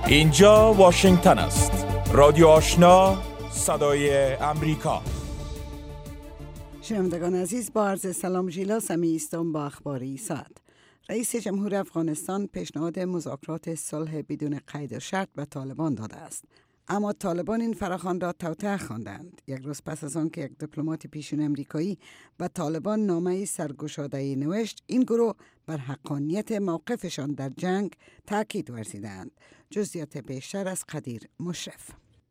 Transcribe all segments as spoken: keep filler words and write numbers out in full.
اینجا واشنگتن است. رادیو آشنا، صدای امریکا. شنوندگان عزیز، با عرض سلام ژیلا سمی استم با اخباری ساعت. رئیس جمهور افغانستان پیشنهاد مذاکرات صلح بدون قید و شرط به طالبان داده است، اما طالبان این فراخوان را توطئه خواندند. یک روز پس از آن که یک دیپلمات پیشین امریکایی به طالبان نامه سرگشاده‌ای نوشت، این گروه بر حقانیت موقفشان در جنگ تاکید ورزیدند. جزئیات بیشتر از قدیر مشرف.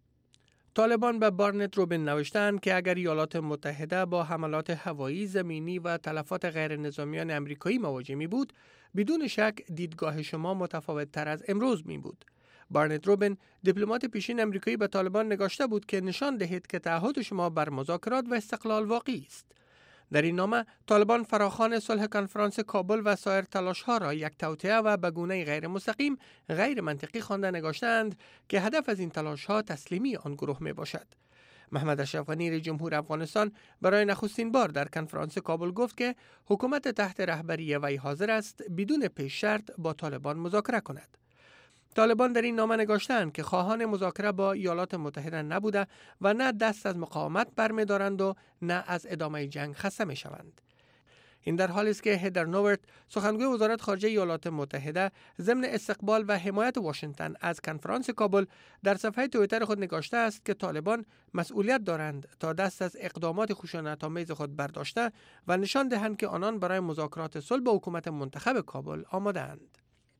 طالبان به بارنت روبین نوشتند که اگر ایالات متحده با حملات هوایی، زمینی و تلفات غیر نظامیان امریکایی مواجه می بود، بدون شک دیدگاه شما متفاوت تر از امروز می بود. بارنت روبین، دیپلمات پیشین امریکایی، به طالبان نگاشته بود که نشان دهید که تعهد شما بر مذاکرات و استقلال واقعی است. در این نامه طالبان فراخوان صلح کنفرانس کابل و سایر تلاش‌ها را یک توطئه و به گونه غیر مستقیم، غیر منطقی خوانده نگاشتند که هدف از این تلاش‌ها تسلیمی آن گروه می باشد. محمد اشرف غنی رئیس جمهور افغانستان برای نخستین بار در کنفرانس کابل گفت که حکومت تحت رهبری وی حاضر است بدون پیش شرط با طالبان مذاکره کند. طالبان در این نامه نگاشتند که خواهان مذاکره با ایالات متحده نبوده و نه دست از مقاومت برمی‌دارند و نه از ادامه جنگ خسته می‌شوند. این در حالی است که هدر نوورت، سخنگوی وزارت خارجه ایالات متحده، ضمن استقبال و حمایت واشنگتن از کنفرانس کابل در صفحه توییتر خود نگاشته است که طالبان مسئولیت دارند تا دست از اقدامات خشونت‌آمیز خود برداشته و نشان دهند که آنان برای مذاکرات صلح با حکومت منتخب کابل آماده‌اند.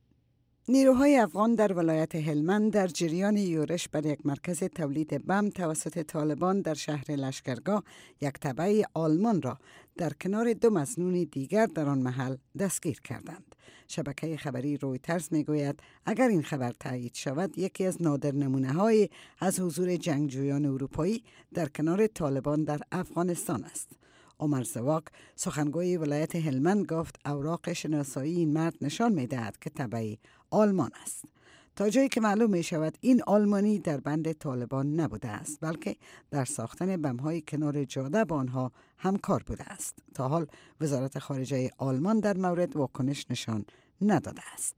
نیروهای افغان در ولایت هلمند در جریان یورش بر یک مرکز تولید بم توسط طالبان در شهر لشکرگاه، یک تبع آلمان را در کنار دو مظنون دیگر در آن محل دستگیر کردند. شبکه خبری رویترز میگوید اگر این خبر تایید شود، یکی از نادر نمونه‌های از حضور جنگجویان اروپایی در کنار طالبان در افغانستان است. عمر زواق، سخنگوی ولایت هلمند، گفت اوراق شناسایی این مرد نشان می‌دهد که تبعی آلمان است. تا جایی که معلوم می شود این آلمانی در بند طالبان نبوده است، بلکه در ساختن بم‌های کنار جاده با آنها همکار بوده است. تا حال وزارت خارجه آلمان در مورد واکنش نشان نداده است.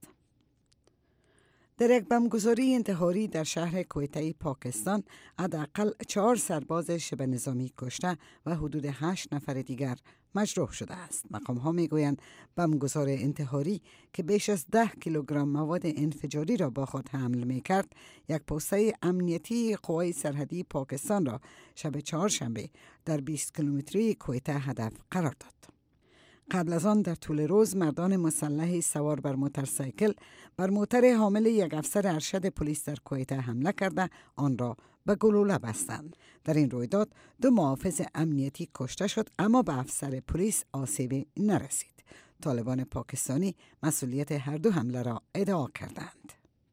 در یک بمبگذاری انتحاری در شهر کویته پاکستان، حداقل چهار سرباز شبه نظامی کشته و حدود هشت نفر دیگر مجروح شده است. مقام ها می گویند بمبگذار انتحاری که بیش از ده کیلوگرم مواد انفجاری را با خود حمل می کرد، یک پوسته امنیتی قوای سرحدی پاکستان را شب چهارشنبه در بیست کیلومتری کویته هدف قرار داد. قبل از آن در طول روز مردان مسلح سوار بر موتورسیکل بر موتر حامل یک افسر ارشد پلیس در کویته حمله کرده آن را به گلوله بستند. در این رویداد دو محافظ امنیتی کشته شد، اما به افسر پلیس آسیبی نرسید. طالبان پاکستانی مسئولیت هر دو حمله را ادعا کردند.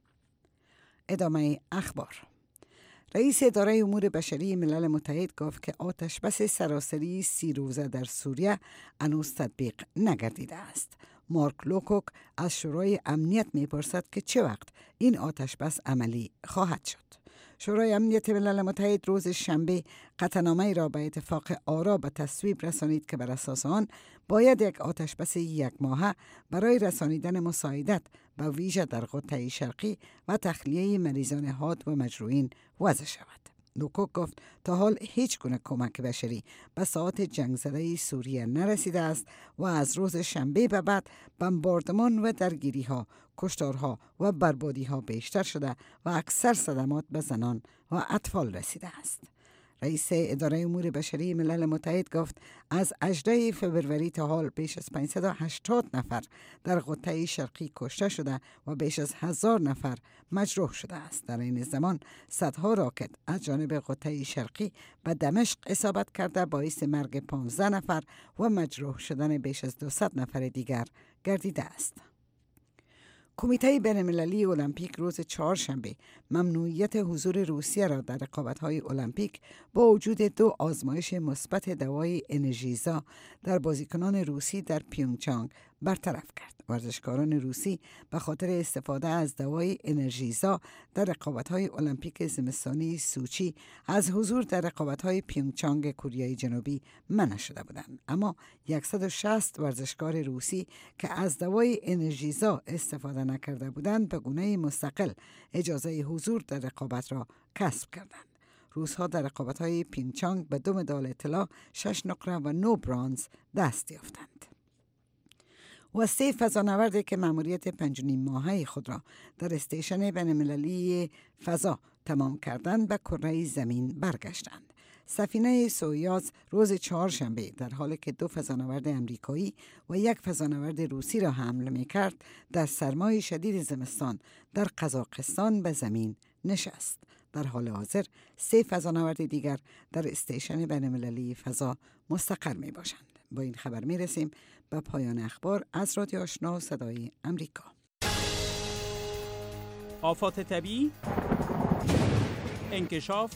ادامه اخبار. رئیس اداره امور بشری ملل متحد گفت که آتش بس سراسری سی روزه در سوریه هنوز تطبیق نگردیده است. مارک لوکوک از شورای امنیت میپرسد که چه وقت این آتش بس عملی خواهد شد. شورای امنیت ملل متحد روز شنبه قطعنامه‌ای را به اتفاق آرا به تصویب رسانید که بر اساس آن باید یک آتش بس یک ماهه برای رسانیدن مساعدت به ویژه در قطعه شرقی و تخلیه مریضان حاد و مجروحین وضع شود. لوکوک گفت تا حال هیچ گونه کمک بشری به ساحات جنگ زده سوریه نرسیده است و از روز شنبه به بعد بمباردمان و درگیری ها، کشتارها و بربادی ها بیشتر شده و اکثر صدمات به زنان و اطفال رسیده است. رئیس اداره امور بشری ملل متحد گفت از هجدهم فوریه تا حال بیش از پانصد و هشتاد نفر در قطعه شرقی کشته شده و بیش از هزار نفر مجروح شده است. در این زمان صدها راکت از جانب قطعه شرقی به دمشق اصابت کرده باعث مرگ پانزده نفر و مجروح شدن بیش از دویست نفر دیگر گردیده است. کمیته بین‌المللی المپیک روز چهارشنبه ممنوعیت حضور روسیه را در رقابت‌های المپیک با وجود دو آزمایش مثبت دوای انرژیزا در بازیکنان روسی در پیونگچانگ برطرف کرد. ورزشکاران روسی به خاطر استفاده از دوای انرژیزا در رقابت‌های المپیک زمستانی سوچی از حضور در رقابت‌های پیونگچانگ کوریای جنوبی منع شده بودند، اما صد و شصت ورزشکار روسی که از دوای انرژیزا استفاده نکرده بودند به گونه مستقل اجازه حضور در رقابت را کسب کردند. روس‌ها در رقابت‌های پیونگچانگ به دو مدال طلا، شش نقره و نه برنز دست یافتند. و سه فضانوردی که مأموریت پنج و نیم ماهه خود را در استیشن بین‌المللی فضا تمام کردند به کره زمین برگشتند. سفینه سویوز روز چهارشنبه در حالی که دو فضانورد امریکایی و یک فضانورد روسی را حمل می‌کرد در سرمای شدید زمستان در قزاقستان به زمین نشست. در حال حاضر سه فضانورد دیگر در استیشن بین‌المللی فضا مستقر می باشند. با این خبر می رسیم به پایان اخبار از رادیو آشنا صدای امریکا. آفات طبیعی، انکشاف،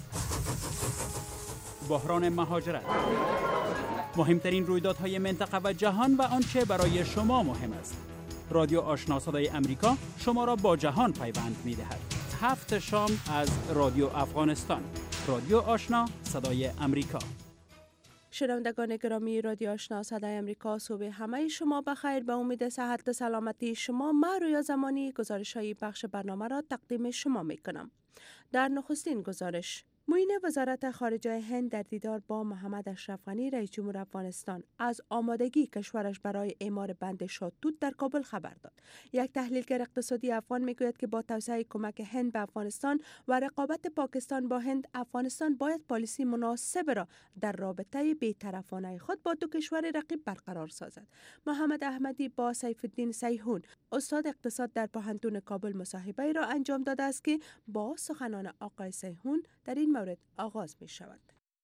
بحران مهاجرت، مهمترین رویدادهای منطقه و جهان و آنچه برای شما مهم است. رادیو آشنا صدای امریکا شما را با جهان پیوند می دهد. هفت شام از رادیو افغانستان. رادیو آشنا صدای امریکا. شنوندگان گرامی رادیو آشنا صدای امریکا، صبح همه شما بخیر. به امید صحت و سلامتی شما، من رویا زمانی گزارش‌های بخش برنامه را تقدیم شما می‌کنم. در نخستین گزارش، معین وزارت خارجه هند در دیدار با محمد اشرف غنی رئیس جمهور افغانستان از آمادگی کشورش برای اعمار بند شادتوت در کابل خبر داد. یک تحلیلگر اقتصادی افغان میگوید که با توسعه کمک هند به افغانستان و رقابت پاکستان با هند، افغانستان باید پالیسی مناسب را در رابطه بی‌طرفانه خود با دو کشور رقیب برقرار سازد. محمد احمدی با سیف الدین سیحون، استاد اقتصاد در پوهنتون کابل، مصاحبه را انجام داده است که با سخنان آقای سیحون در این مورد آغاز می شود.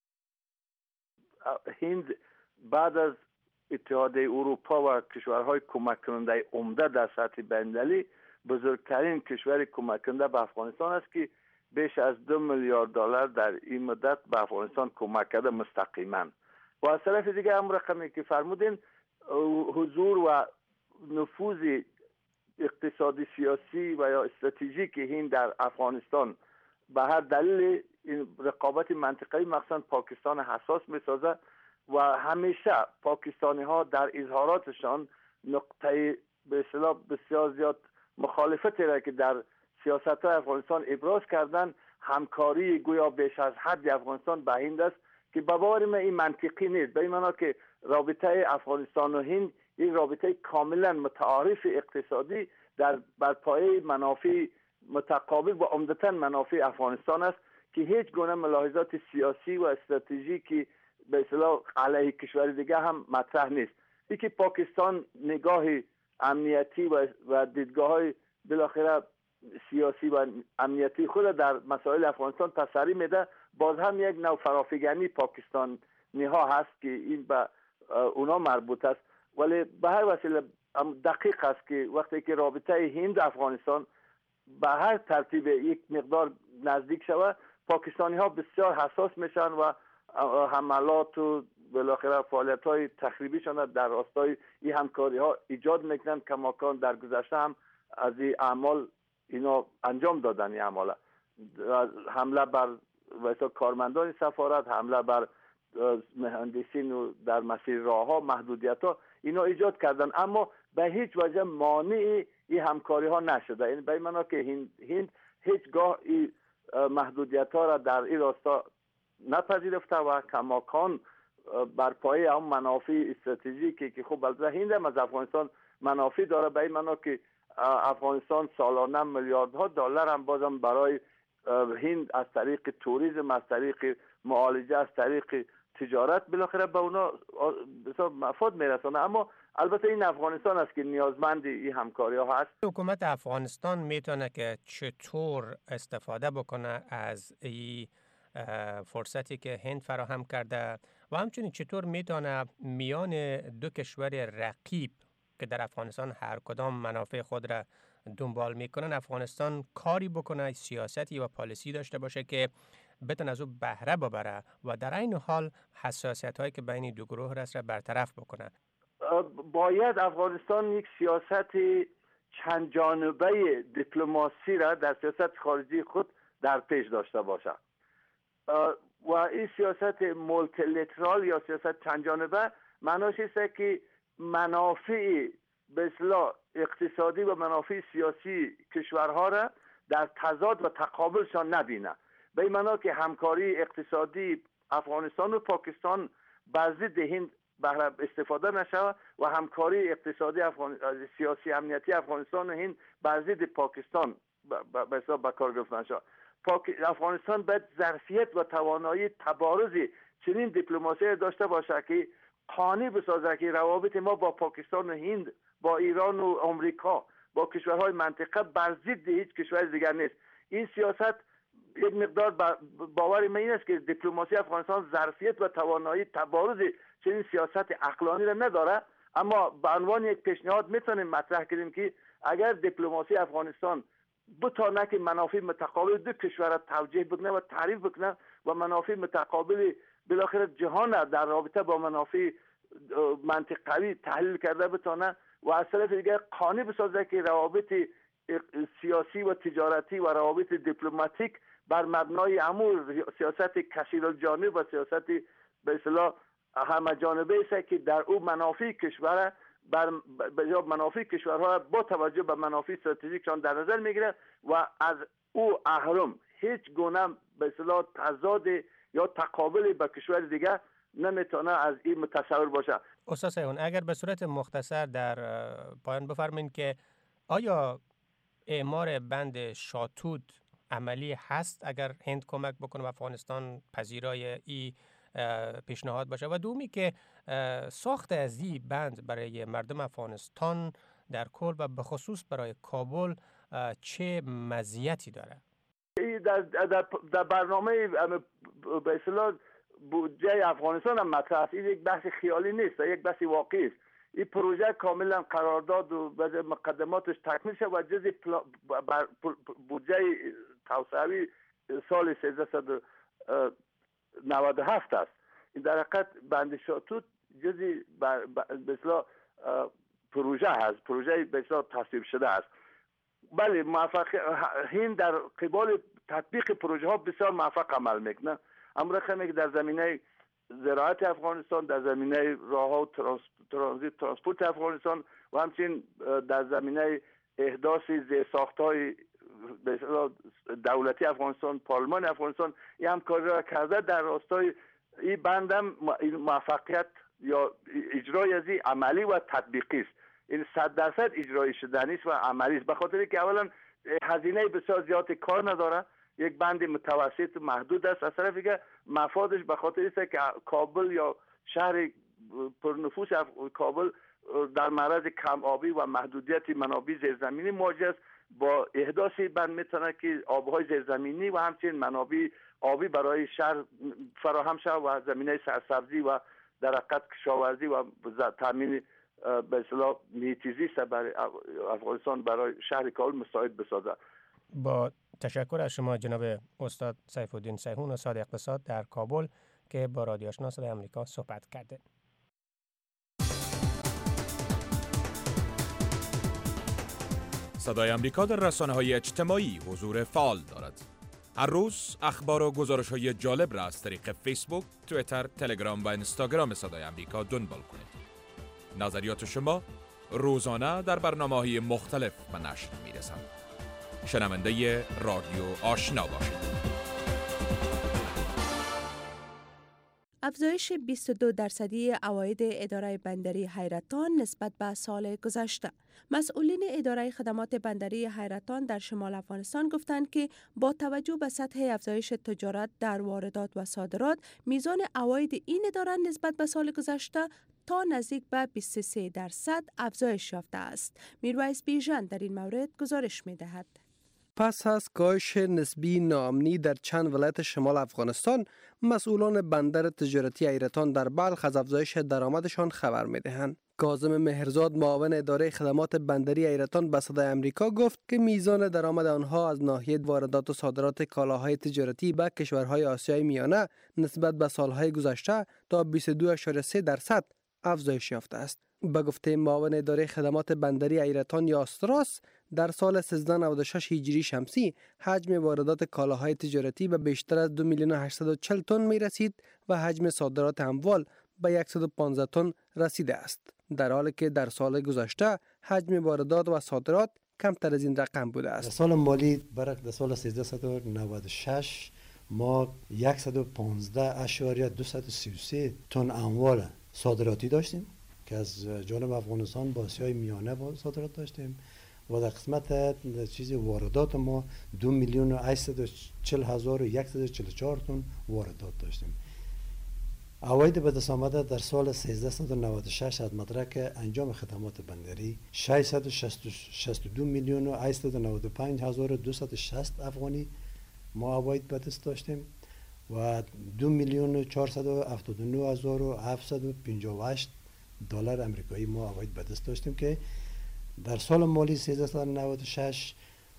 هند بعد از اتحادیه اروپا و کشورهای کمک کننده عمده در سطح بین‌المللی بزرگترین کشور کمک کننده به افغانستان است که بیش از دو میلیارد دلار در این مدت به افغانستان کمک کرده مستقیما. و از طرف دیگه هم رقمی که فرمودین، حضور و نفوذ اقتصادی، سیاسی و یا استراتژیک هند در افغانستان به هر دلیل این رقابت منطقه‌ای مخصوصا پاکستان حساس می‌سازد و همیشه پاکستانی ها در اظهاراتشان نقطه به اصطلاح بسیار زیاد مخالفتی را که در سیاست افغانستان ابراز کردن، همکاری گویا بیش از حد افغانستان به هند است که به باور من این منطقی نیست. به این معنی که رابطه افغانستان و هند یک رابطه کاملا متعارف اقتصادی در بر پایه منافع متقابل و عمدتاً منافع افغانستان است که هیچ گونه ملاحظات سیاسی و استراتژیکی به اصطلاح علیه کشور دیگه هم مطرح نیست. اینکه پاکستان نگاه امنیتی و, و دیدگاه‌های بالاخره سیاسی و امنیتی خود در مسائل افغانستان تسری میده، باز هم یک نوع فرافکنی پاکستانی ها هست که این به اونا مربوط است. ولی به هر وسیله دقیق است که وقتی که رابطه هند افغانستان به هر ترتیب یک مقدار نزدیک شود، پاکستانی ها بسیار حساس میشن و حملات و بالاخره فعالیت های تخریبیشان در راستای این همکاری ها ایجاد میکنن. کماکان در گذشته هم از این اعمال اینا انجام دادن. این اعمال حمله بر واسه کارمندان سفارت، حمله بر مهندسین و در مسیر راه ها، محدودیت ها اینا ایجاد کردن، اما به هیچ وجه مانع این همکاری ها نشده. این به این معنی که هند, هند هیچگاه این محدودیت ها را در این راستا نپذیرفته و کماکان بر پایه هم منافع استراتژیکی که خب البته هند هم از افغانستان منافع داره. به این معنی که افغانستان سالانه میلیاردها دلار هم بازم برای هند از طریق توریسم، از طریق معالجه، از طریق تجارت بالاخره به اونا مفاد میرسونه. اما البته این افغانستان است که نیازمند این همکاری ها هست. حکومت افغانستان میتونه که چطور استفاده بکنه از این فرصتی که هند فراهم کرده و همچنین چطور میتونه میان دو کشور رقیب که در افغانستان هر کدام منافع خود را دنبال میکنن، افغانستان کاری بکنه، سیاستی و پالیسی داشته باشه که بتونه از او بهره ببره و در این حال حساسیت هایی که بین دو گروه هست را برطرف بکنه. باید افغانستان یک سیاست چند جانبه دیپلماسی را در سیاست خارجی خود در پیش داشته باشد و این سیاست مولتیلترال یا سیاست چند جانبه معناش است که منافع به اصطلاح اقتصادی و منافع سیاسی کشورها را در تضاد و تقابلشان نبینه. به این معنا که همکاری اقتصادی افغانستان و پاکستان بر ضد هند بهره استفاده نشود و همکاری اقتصادی افغان... سیاسی امنیتی افغانستان و هند بر ضد پاکستان به حساب به کار گرفته نشود. پاک... افغانستان باید ظرفیت و توانایی تبارز چنین دیپلماسی داشته باشه که قانع بسازه که روابط ما با پاکستان و هند، با ایران و آمریکا، با کشورهای منطقه بر ضد هیچ کشور دیگر نیست. این سیاست یک مقدار باور من این است که دیپلماسی افغانستان ظرفیت و توانایی تبارز چنین سیاست عقلانی را نداره، اما به عنوان یک پیشنهاد میتونیم مطرح کنیم که اگر دیپلماسی افغانستان بتونه که منافع متقابل دو کشور را توجیه بکنه و تعریف بکنه و منافع متقابل بالاخره جهان در رابطه با منافع منطقوی تحلیل کرده بتونه و از طرف دیگر قانع بسازه که روابط سیاسی و تجارتی و روابط دیپلماتیک بر مبنای امور سیاست کثیرالجانب و سیاست به اصطلاح همه جانبه است که در او منافع کشور بر منافع کشورها با توجه به منافع استراتژیکشان در نظر میگیره و از او اهرم هیچ گونه به اصطلاح تضاد یا تقابل با کشور دیگه نمیتونه از این متصور باشه. استاد سیحون، اگر به صورت مختصر در پایان بفرمایید که آیا اعمار بند شاتوت عملی هست اگر هند کمک بکنه و افغانستان پذیرای این پیشنهاد باشه؟ و دومی که ساخت از این بند برای مردم افغانستان در کل و به خصوص برای کابل چه مزیتی داره؟ در, در, در برنامه به اصطلاح بودجه افغانستان هم مطرح است. این یک بحث خیالی نیست، یک بحث واقعی است. این پروژه کاملا قرارداد و مقدماتش تکمیل شد و جزء بودجه توسعوی سال سیزده نود و هفت است. این در حقیقت بند شاتوت جزء به اصطلاح پروژه هست، پروژه به اصطلاح تصویب شده است. بله، موفق هند در قبال تطبیق پروژه ها بسیار موفق عمل میکنه. اما رقمی که در زمینه زراعت افغانستان، در زمینه راهها و ترانزیت ترانسپورت افغانستان و همچنین در زمینه احداث زیرساخت‌های دولتی افغانستان، پارلمان افغانستان این همکاری را کرده. در راستای این بندم موفقیت یا اجرای از این عملی و تطبیقی است. این صد درصد اجرای شدنی است و عملی است، به خاطر که اولا هزینه بسیار زیاد کار نداره، یک بند متوسط محدود است. از طرفی که مفادش به خاطر است که کابل یا شهر پرنفوس کابل در معرض کم آبی و محدودیت منابع زیرزمینی مواجه است. با احداث بند میتونه که آبهای زیرزمینی و همچنین منابع آبی برای شهر فراهم شود و زمینه سرسبزی و در حقیقت کشاورزی و تامین به اصطلاح محیط زیست برای افغانستان برای شهر کابل مساعد بسازد. با تشکر از شما جناب استاد سیف الدین سیحون، استاد اقتصاد در کابل که با رادیو آشنا صدای آمریکا صحبت کرده. صدای آمریکا در رسانه‌های اجتماعی حضور فعال دارد. هر روز اخبار و گزارش‌های جالب را از طریق فیسبوک، توییتر، تلگرام و اینستاگرام صدای آمریکا دنبال کنید. نظریات شما روزانه در برنامه‌های مختلف به نشر می‌رسند. شنونده رادیو آشنا باشید. افزایش بیست و دو درصدی عواید اداره بندری حیرتان نسبت به سال گذشته. مسئولین اداره خدمات بندری حیرتان در شمال افغانستان گفتند که با توجه به سطح افزایش تجارت در واردات و صادرات، میزان عواید این اداره نسبت به سال گذشته تا نزدیک به بیست و سه درصد افزایش یافته است. میرویس بیژن در این مورد گزارش می‌دهد. پس از کاهش نسبی ناامنی در چند ولایت شمال افغانستان، مسئولان بندر تجارتی حیرتان در بلخ از افزایش درآمدشان خبر می‌دهند. کاظم مهرزاد، معاون اداره خدمات بندری حیرتان، به صدای آمریکا گفت که میزان درآمد آنها از ناحیه واردات و صادرات کالاهای تجارتی به کشورهای آسیای میانه نسبت به سالهای گذشته تا بیست و دو ممیز سه درصد افزایش یافته است. به گفته معاون اداره خدمات بندری ایرتان یا استراس، در سال سیزده نود و شش هجری شمسی حجم واردات کالاهای تجارتی به بیشتر از دو میلیون و هشتصد و چهل تن می رسید و حجم صادرات اموال به صد و پانزده تن رسیده است، در حالی که در سال گذشته حجم واردات و صادرات کمتر از این رقم بوده است. در سال مالی برای در سال سیزده نود و شش ما صد و پانزده اشاریه دویست و سی و سه تن اموال صادراتی داشتیم که از جانب افغانستان با آسیای میانه صادرات داشتیم و در قسمت چیز واردات ما دو میلیون و هشتصد و چهل هزار و صد و چهل و چهار تن واردات داشتیم. عواید به دست آمده در سال سیزده نود و شش از مدرک انجام خدمات بندری ششصد و شصت و دو میلیون و هشتصد و نود و پنج هزار و دویست و شصت افغانی ما عواید به دست داشتیم و دو میلیون و چهارصد و هفتاد و نه هزار و هفتصد و پنجاه و هشت دلار امریکایی ما عواید به دست داشتیم که در سال مالی سیزده نود و شش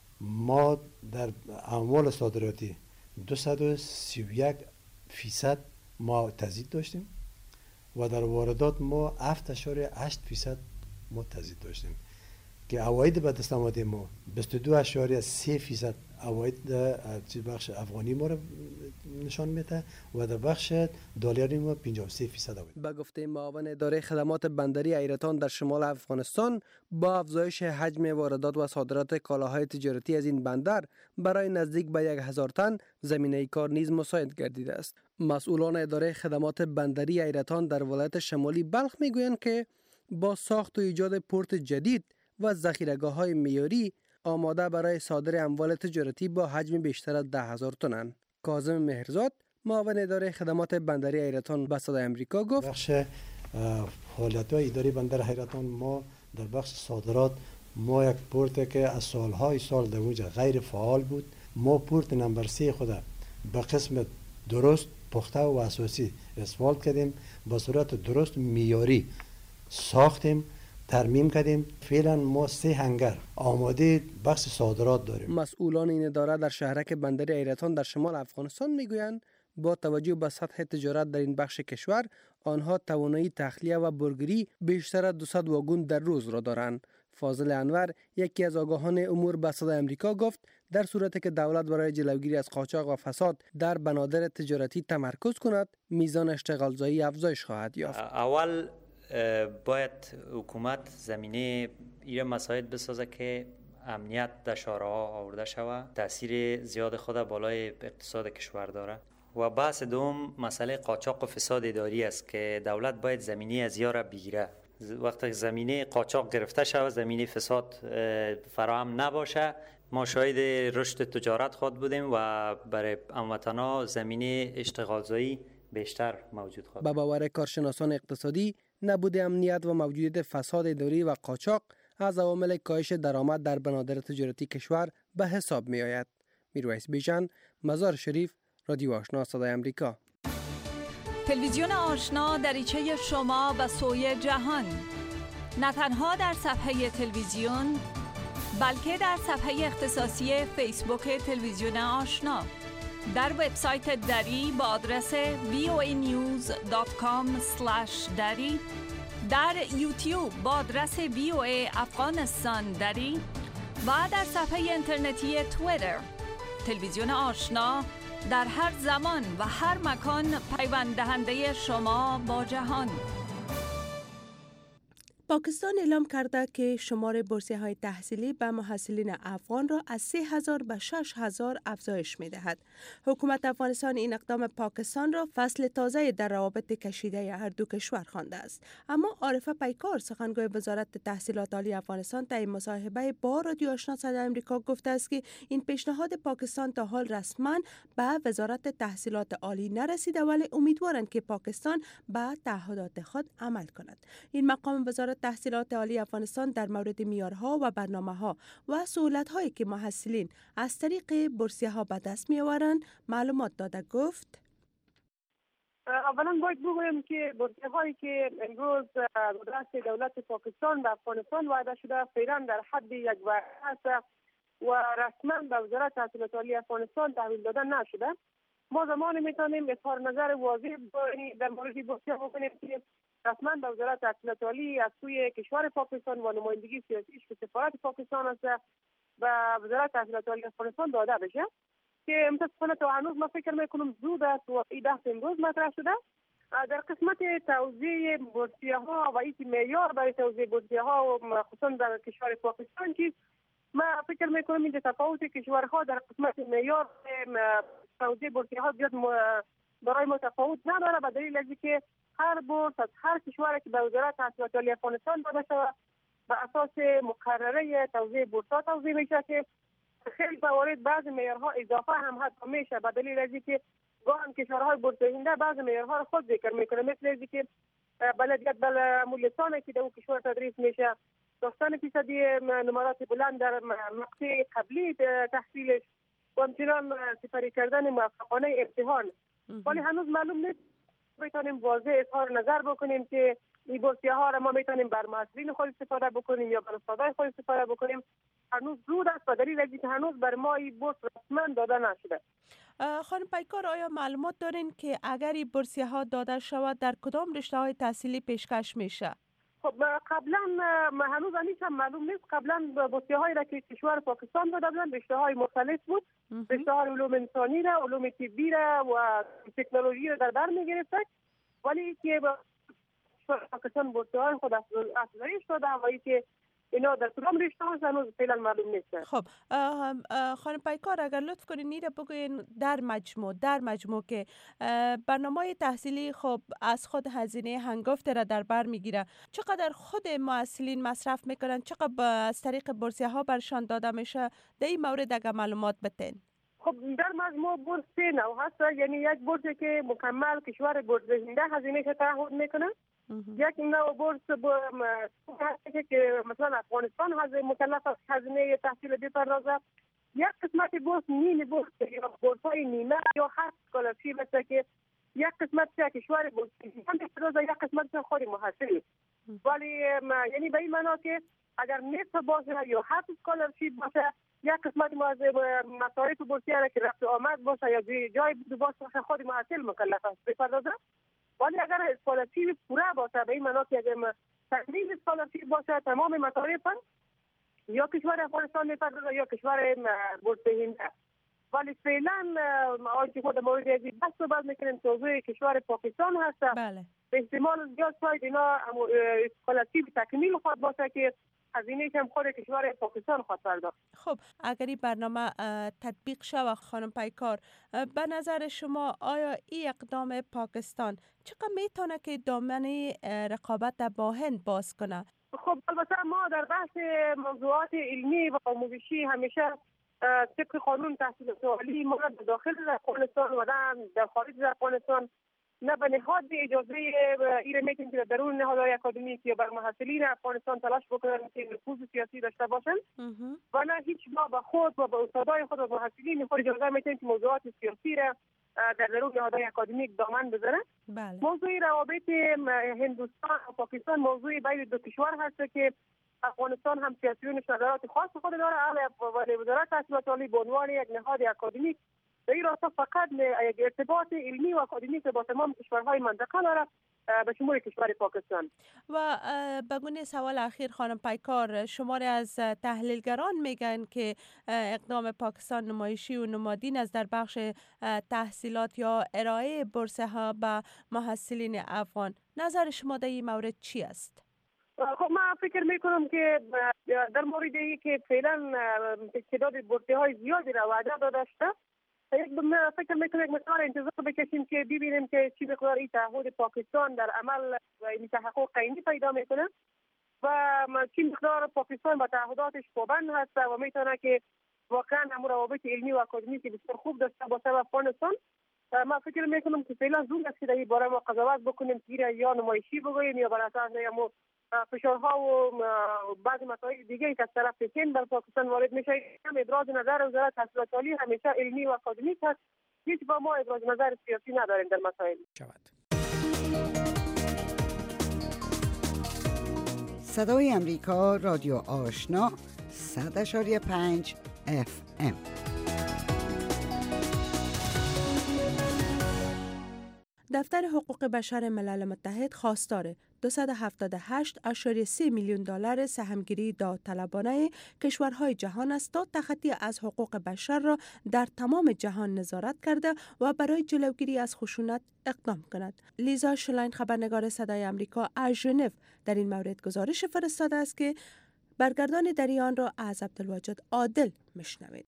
ما در اموال صادراتی دویست و سی و یک فیصد ما تزیید داشتیم و در واردات ما هفت اشاره هشت فیصد ما تزیید داشتیم که عواید به دست آمده ما بیست و دو اشاره سه فیصد عواید در بخش افغانی ما را نشان میده و در بخش دلاری ما پنجاه و سه فیصد عواید. به گفته معاون اداره خدمات بندری ایرتان در شمال افغانستان، با افزایش حجم واردات و صادرات کالاهای تجارتی از این بندر برای نزدیک به یک هزار تن زمینه کار نیز مساعد گردیده است. مسئولان اداره خدمات بندری ایرتان در ولایت شمالی بلخ میگویند که با ساخت و ایجاد پورت جدید و ذخیره‌گاه‌های معیاری آماده برای صادر اموال تجارتی با حجم بیشتر از ده هزار تنند. کاظم مهرزاد، معاون اداره خدمات بندری ایرتان به صدای امریکا گفت: بخش فعالیت‌های اداره بندر ایرتان ما در بخش صادرات ما یک پورت که از سالهای سال در اونجا غیر فعال بود، ما پورت نمبر سه خود به قسم درست پخته و اساسی اسفالت کردیم، با صورت درست معیاری ساختیم، ترمیم کردیم. فعلا ما سه هنگر آماده بخش صادرات داریم. مسئولان این اداره در شهرک بندری ایرتان در شمال افغانستان میگویند با توجه به سطح تجارت در این بخش کشور، آنها توانایی تخلیه و برگری بیشتر از دویست واگن در روز را دارند. فاضل انور، یکی از آگاهان امور به صدای امریکا گفت در صورتی که دولت برای جلوگیری از قاچاق و فساد در بنادر تجارتی تمرکز کند، میزان اشتغالزایی افزایش خواهد یافت. اول باید حکومت زمینه ایره مساعد بسازه که امنیت در شهرها آورده شود، تاثیر زیاد خود بالای اقتصاد کشور داره. و بحث دوم مسئله قاچاق و فساد اداری است که دولت باید زمینه از یاره بگیره. وقتی زمینه قاچاق گرفته شود، زمینه فساد فراهم نباشه، ما شاهد رشد تجارت خود بودیم و برای هموطنان زمینه اشتغالزایی بیشتر موجود خواهد. به باور کارشناسان اقتصادی، نبود امنیت و موجودیت فساد اداری و قاچاق از عوامل کاهش درآمد در بنادر تجارتی کشور به حساب می آید. میرویس بیژن، مزار شریف، رادیو آشنا صدای امریکا. تلویزیون آشنا دریچه شما به سوی جهان، نه تنها در صفحه تلویزیون بلکه در صفحه اختصاصی فیسبوک تلویزیون آشنا، در وبسایت دری با آدرس وی او ای نیوز دات کام اسلش دری، در یوتیوب با آدرس وی او ای افغانستان دری و در صفحه اینترنتی توییتر. تلویزیون آشنا در هر زمان و هر مکان پیوند دهنده شما با جهان. پاکستان اعلام کرده که شمار بورسیه های تحصیلی به محصلین افغان را از سه هزار به شش هزار افزایش می دهد. حکومت افغانستان این اقدام پاکستان را فصل تازه در روابط کشیده هر دو کشور خوانده است. اما عارفه پیکار، سخنگوی وزارت تحصیلات عالی افغانستان، در مصاحبه با رادیو آشنا صدای امریکا گفته است که این پیشنهاد پاکستان تا حال رسما به وزارت تحصیلات عالی نرسیده، ولی امیدوارند که پاکستان به تعهدات خود عمل کند. این مقام وزارت تحصیلات عالی افغانستان در مورد معیارها و برنامه‌ها و سهولت‌هایی که محصلین از طریق بورسیه‌ها به دست می‌آورند معلومات داده. گفت: اولا باید بگویم که بورسیه‌هایی که امروز قدرت دولت پاکستان به افغانستان وعده شده فعلا در حد یک وعده است و رسما به وزارت تحصیلات عالی افغانستان تحویل داده نشده. ما زمانی میتونیم اظهار نظر واضح در مورد بورسیه بکنیم که رسما به وزارت تحصیلات عالی از سوی کشور پاکستان و نمایندگی سیاسیش که سفارت پاکستان است و وزارت تحصیلات عالی افغانستان داده بشه که متاسفانه تا هنوز ما فکر میکنم زود است و این بحث امروز مطرح شده. در قسمت توزیع بورسیه ها و این معیار برای توزیع بورسیه ها و خصوصا در کشور پاکستان که ما فکر میکنم این تفاوت کشورها در قسمت معیار توزیع بورسیه ها زیاد برای متفاوت نداره، به دلیل از اینکه هر بورس از هر کشوری که به وزارت تحصیلات عالی افغانستان داده شود به اساس مقرره توزیع بورس ها توزیع میشه که خیلی موارد بعضی معیارها اضافه هم حتی میشه، به دلیل از اینکه گاهی کشورهای بورس‌دهنده بعضی معیارها رو خود ذکر میکنه، مثل از اینکه بلدیت بلمولیسانی که در اون کشور تدریس میشه، داشتن فیصدی نمرات بلند در مقطع قبلی تحصیلش و همچنان سپری کردن موفقانه امتحان. ولی هنوز معلوم نیست میتونیم واضح اظهار نظر بکنیم که این بورسیه ها را ما میتونیم بر محصلین خود استفاده بکنیم یا بر استادای خود استفاده بکنیم. هنوز زود است به دلیل اینکه هنوز بر ما این بورس رسما داده نشده. خانم پیکار، آیا معلومات دارین که اگر این بورسیه ها داده شود در کدام رشته های تحصیلی پیشکش میشه؟ خب قبلا هنوز همیش هم معلوم نیست. قبلا بورسیه هایی را که کشور پاکستان داده بودن رشته های مختلف بود، رشته های علوم انسانی را، علوم طبی را و تکنولوژی را در بر میگرفت، ولی که پاکستان بورسیه های خود افزایش داده و که اینا در کدام رشته ها هنوز فعلا معلوم نیست. خب خانم پیکار، اگر لطف کنین نیره بگوین در مجموع در مجموع که برنامه تحصیلی خب از خود هزینه هنگفت را در بر میگیره، چقدر خود محصلین مصرف میکنن، چقدر از طریق بورسیه ها برشان داده میشه، در این مورد اگر معلومات بتین؟ خب در مجموع بورس سه نوع هست، یعنی یک بورسی که مکمل کشور بورس‌دهنده هزینه‌اش تعهد میکنه، یک نوع بورس هست که مثلا افغانستان مکلف است هزینه تحصیل بپردازد، یک قسمت بورس نیم بورس یا بورس‌های نیمه یا هر اسکالرشیپ است که یک قسمت کشور بورس‌دهنده بپردازد، یک قسمت خود محصل. ولی یعنی به این معنا که اگر نصف باشه یا هر اسکالرشیپ باشه، یک قسمت مصارف بورسیه را که رفت آمد باشه یا جای بود باشه خود محصل مکلف است بپردازد. ولی اگر اسکالرشیپ پوره باشه، به این معنا که اگر تکمیل اسکالرشیپ باشه تمام مصارف یا کشور افغانستان میپردازه یا کشور بورس‌دهنده. ولی فعلا آنچه خود مورد از این بحث صحبت میکنیم توضیح کشور پاکستان هست. بله. به احتمال زیاد شاید اینا اسکالرشیپ تکمیل خود باشه که هزینه هم خود کشور پاکستان خود پرداخت. خب اگر این برنامه تطبیق شود خانم پیکار، به نظر شما آیا این اقدام پاکستان چقدر میتونه که دامنه رقابت با هند باز کنه؟ خب البته ما در بحث موضوعات علمی و آموزشی همیشه طبق قانون تحصیلات عالی ما در داخل افغانستان و در خارج افغانستان نه به نهاد اجازه ایره میتونیم که در درون نهادهای اکادمیک یا بر محصلین افغانستان تلاش بکنن که نفوذ سیاسی داشته باشن و نه هیچ ما به خود و به استادای خود و محصلین خود اجازه میتونیم که موضوعات سیاسی را در درون نهادهای اکادمیک دامن بزنن. بله. موضوع روابط هندوستان و پاکستان موضوع بین دو کشور هست که افغانستان هم سیاسیون نظرات خاص خود داره، ولی وزارت تحصیلات عالی به عنوان یک نهاد اکادمیک در این راستا فقط یک ارتباط علمی و اکادمیک با تمام کشورهای منطقه داره به شمول کشور پاکستان. و بگونه سوال اخیر خانم پیکار، شماری از تحلیلگران میگن که اقدام پاکستان نمایشی و نمادین است در بخش تحصیلات یا ارائه بورسه ها به محصلین افغان. نظر شما در این مورد چی است؟ خب من فکر میکنم که در مورد ای که فعلا تعداد بورسه های زیادی را وعده داده شده، فکر میکنم یک مقدار انتظار بکشیم که ببینیم که چی مقدار این تعهد پاکستان در عمل و این تحقق عینی پیدا میکنه و چی مقدار پاکستان با تعهداتش پابند هست و میتونه که واقعا هم روابط علمی و اکادمیک بسیار خوب داشته باشه با افغانستان. ما فکر میکنم که فعلا زود است که در این باره ما قضاوت بکنیم که یا نمایشی بگوییم یا بر اساس یا فشارها و بعض مسائل دیگه که از طرف هند در پاکستان وارد میشه. هم ابراز نظر وزارت تحصیلات عالی همیشه علمی و اکادمیک هست، هیچ با ما ابراز نظر سیاسی نداریم در مسائل. صدای امریکا، رادیو آشنا، صد اشاری پنج اف ام. دفتر حقوق بشر ملل متحد خواستار دویست و هفتاد و هشت ممیز سه میلیون دلار سهمگیری داوطلبانه کشورهای جهان است تا تخطی از حقوق بشر را در تمام جهان نظارت کرده و برای جلوگیری از خشونت اقدام کند. لیزا شلاین خبرنگار صدای آمریکا از ژنو در این مورد گزارش فرستاده است که برگردان دری آن را از عبدالواجد عادل میشنوید.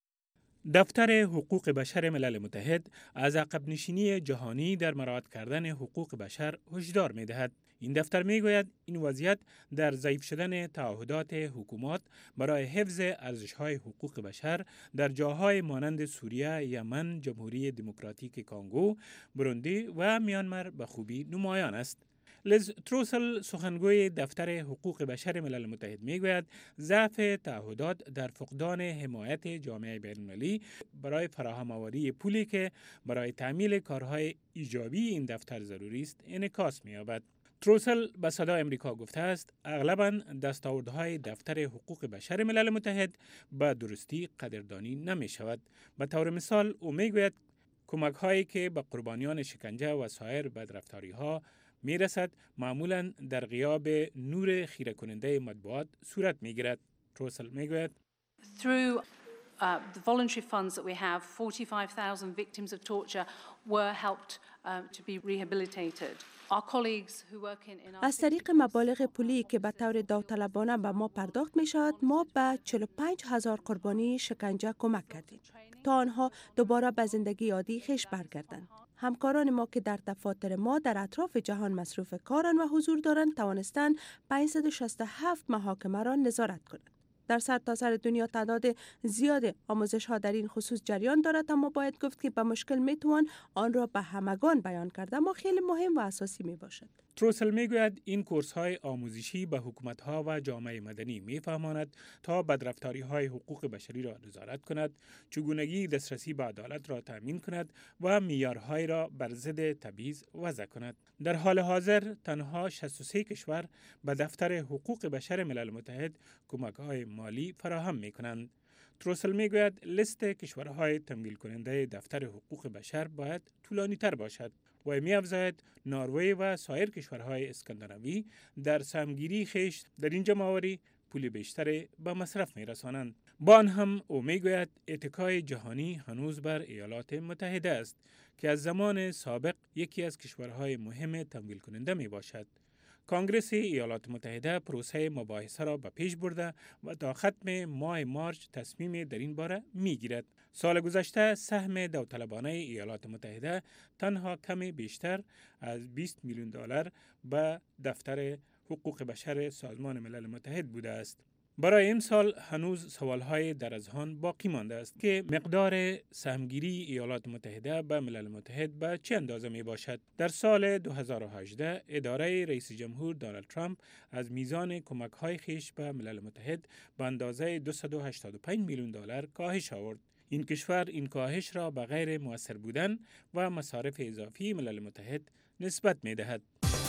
دفتر حقوق بشر ملل متحد از عقب نشینی جهانی در مراعات کردن حقوق بشر هشدار می‌دهد. این دفتر می‌گوید این وضعیت در ضعیف شدن تعهدات حکومات برای حفظ ارزش‌های حقوق بشر در جاهای مانند سوریه، یمن، جمهوری دموکراتیک کانگو، بروندی و میانمار به خوبی نمایان است. لیز تروسل سخنگوی دفتر حقوق بشر ملل متحد میگوید ضعف تعهدات در فقدان حمایت جامعه بین‌المللی برای فراهم آوری پولی که برای تعمیل کارهای ایجابی این دفتر ضروری است انعکاس می‌یابد. تروسل به صدای امریکا گفته است اغلباً دستاوردهای دفتر حقوق بشر ملل متحد به درستی قدردانی نمی شود. به طور مثال او میگوید کمک هایی که به قربانیان شکنجه و سایر بدرفتاری ها می رسد معمولاً در غیاب نور خیره کننده مطبوعات صورت می گیرد. تروسل می گوید Through uh, the voluntary funds that we have, forty-five thousand victims of torture were helped uh, to be rehabilitated. Our colleagues who work in, in our از طریق مبالغ پولی که به طور داوطلبانه به ما پرداخت می شود، ما به چهل و پنج هزار قربانی شکنجه کمک کردیم تا آنها دوباره به زندگی عادی خویش برگردند. همکاران ما که در دفاتر ما در اطراف جهان مصروف کارند و حضور دارند توانستند پانصد و شصت و هفت محاکمه را نظارت کنند. در سرتاسر سر دنیا تعداد زیاد آموزش ها در این خصوص جریان دارد، اما باید گفت که به مشکل می توان آن را به همگان بیان کرده، اما خیلی مهم و اساسی می باشد. تروسل میگوید این کورس های آموزشی به حکومت ها و جامعه مدنی میفهماند تا بدرفتاری های حقوق بشری را نظارت کند، چگونگی دسترسی به عدالت را تامین کند و معیارهای را بر ضد تبعیض وضع کند. در حال حاضر تنها شصت و سه کشور به دفتر حقوق بشر ملل متحد کمک های مالی فراهم می کنند. تروسل میگوید لیست کشورهای تمویل کننده دفتر حقوق بشر باید طولانی تر باشد و می‌افزاید نروژ و سایر کشورهای اسکاندیناوی در سهمگیری خویش در این جمع‌آوری پول بیشتر به مصرف می‌رسانند. با آن هم او میگوید اتکای جهانی هنوز بر ایالات متحده است که از زمان سابق یکی از کشورهای مهم تمویل کننده میباشد. کنگره ایالات متحده پروسه مباحثه را به پیش برده و تا ختم ماه مارچ تصمیم در این باره میگیرد. سال گذشته سهم داوطلبانه ایالات متحده تنها کمی بیشتر از بیست میلیون دلار به دفتر حقوق بشر سازمان ملل متحد بوده است. برای این سال هنوز سوالهای در اذهان باقی مانده است که مقدار سهمگیری ایالات متحده به ملل متحد به چه اندازه می باشد. در سال دو هزار و هجده اداره رئیس جمهور دونالد ترامپ از میزان کمک های خویش به ملل متحد به اندازه دویست و هشتاد و پنج میلیون دلار کاهش آورد. این کشور این کاهش را به غیر مؤثر بودن و مصارف اضافی ملل متحد نسبت می دهد.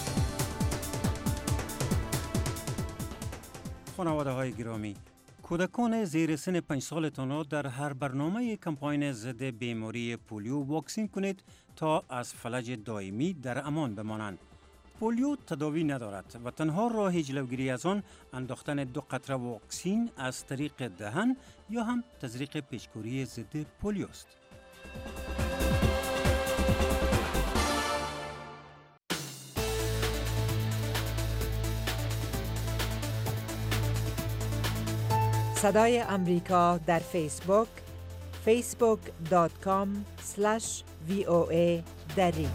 خانواده های گرامی، کودکان زیر سن پنج سالتان را در هر برنامه کمپاین ضد بیماری پولیو واکسین کنید تا از فلج دائمی در امان بمانند. پولیو تداوی ندارد و تنها راه جلوگیری از آن انداختن دو قطره واکسین از طریق دهن یا هم تزریق پیچکوری ضد پولیو است. صدای امریکا در فیسبوک فیسبوک دات کام اسلش وی او ای دری.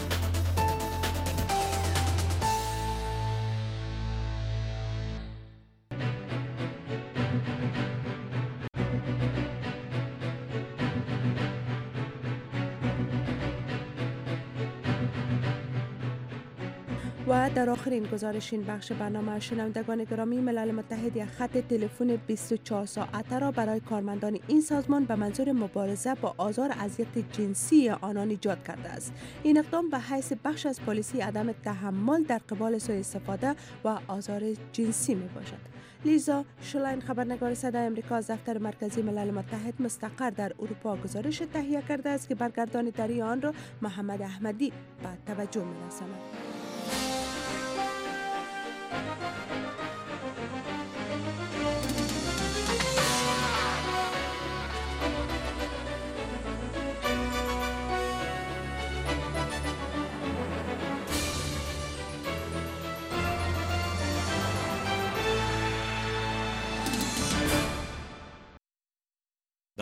و در آخرین گزارش این بخش برنامه شنوندگان گرامی، ملل متحد یک خط تلفن بیست و چهار ساعته را برای کارمندان این سازمان به منظور مبارزه با آزار اذیت جنسی آنان ایجاد کرده است. این اقدام به حیث بخش از پالیسی عدم تحمل در قبال سوء استفاده و آزار جنسی می باشد. لیزا شلاین خبرنگار صدای امریکا از دفتر مرکزی ملل متحد مستقر در اروپا گزارش تهیه کرده است که برگردان دری آن را محمد احمدی به توجه می رساند.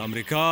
آمریکا